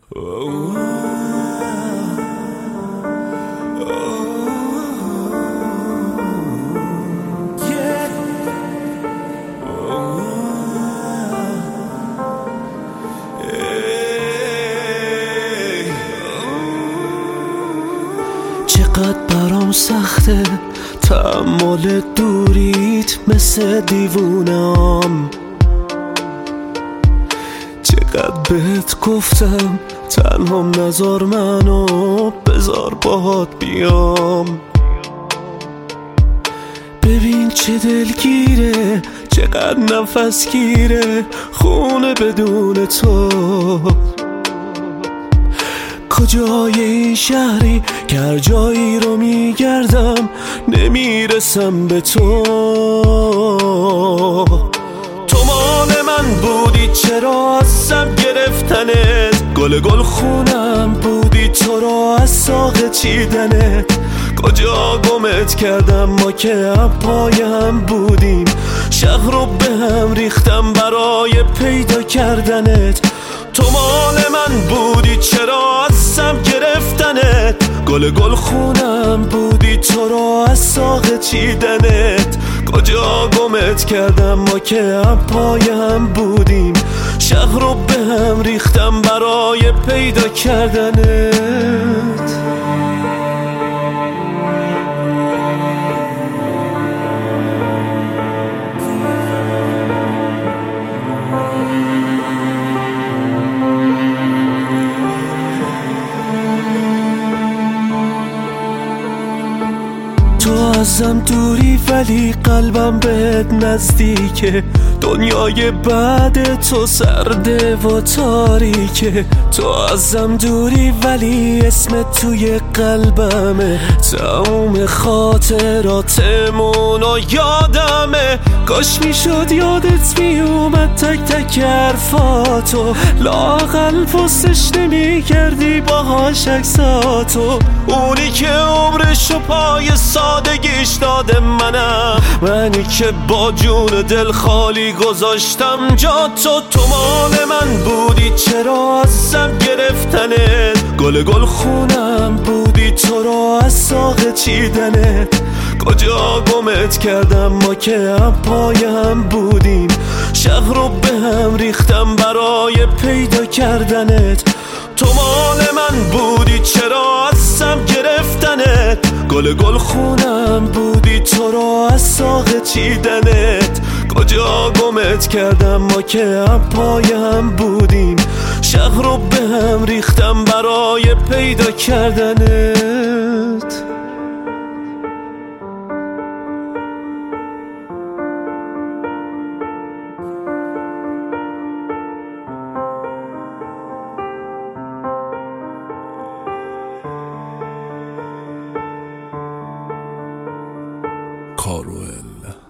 چقدر برام سخته تحمل دوریت، مثل دیوونم. چقدر بهت گفتم تنهام نذار منو، بذار باهات بیام. ببین چه دلگیره، چقدر نفس گیره خونه بدون تو. کجای این شهری که هر جایی رو میگردم نمیرسم به تو. تو مال من بودی چرا ازم گرفتنت، گل خونم بودی تو را از ساق چیدنت. کجا گمت کردم ما که هم پای هم بودیم، شهر رو به هم ریختم برای پیدا کردنت. تو مال من بودی چرا ازم گرفتنت، گل خونم بودی تو را از ساق چیدنت. کجا گمت کردم ما که هم پای هم بودیم، شهر رو به هم ریختم برای پیدا کردنت. تو ازم دوری ولی قلبم بهت نزدیکه، دنیای بعد تو سرده و تاریکه. تو ازم دوری ولی اسمت توی قلبمه، تموم خاطراتمون و یادمه. کاش میشد یادت میومد تک تک حرفاتو، لااقل پستش نمی کردی باهاش عکساتو. اونی که عمرشو پای سادگیش داده منم، منی که با جون دل خالی گذاشتم جا تو. تو مال من بودی چرا ازم گرفتنت، گل خونم بودی تو را از ساق چیدنت. کجا گمت کردم ما که هم پای هم بودیم، شهر رو به هم ریختم برای پیدا کردنت. تو مال من بودی چرا ازم گرفتنت، گل خونم بودی تو را از ساق چیدنت. کجا گمت کردم ما که هم پای هم بودیم، شهر رو به هم ریختم برای پیدا کردنت. کاروئل.